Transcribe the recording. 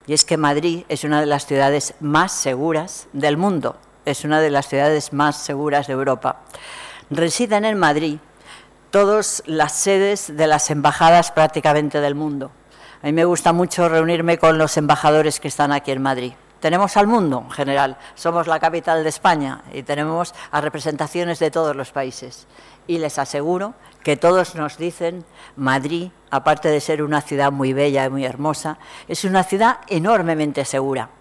y es que Madrid es una de las ciudades más seguras del mundo, es una de las ciudades más seguras de Europa. Residen en Madrid todas las sedes de las embajadas prácticamente del mundo. A mí me gusta mucho reunirme con los embajadores que están aquí en Madrid. Tenemos al mundo en general, somos la capital de España y tenemos a representaciones de todos los países. Y les aseguro que todos nos dicen, Madrid, aparte de ser una ciudad muy bella y muy hermosa, es una ciudad enormemente segura.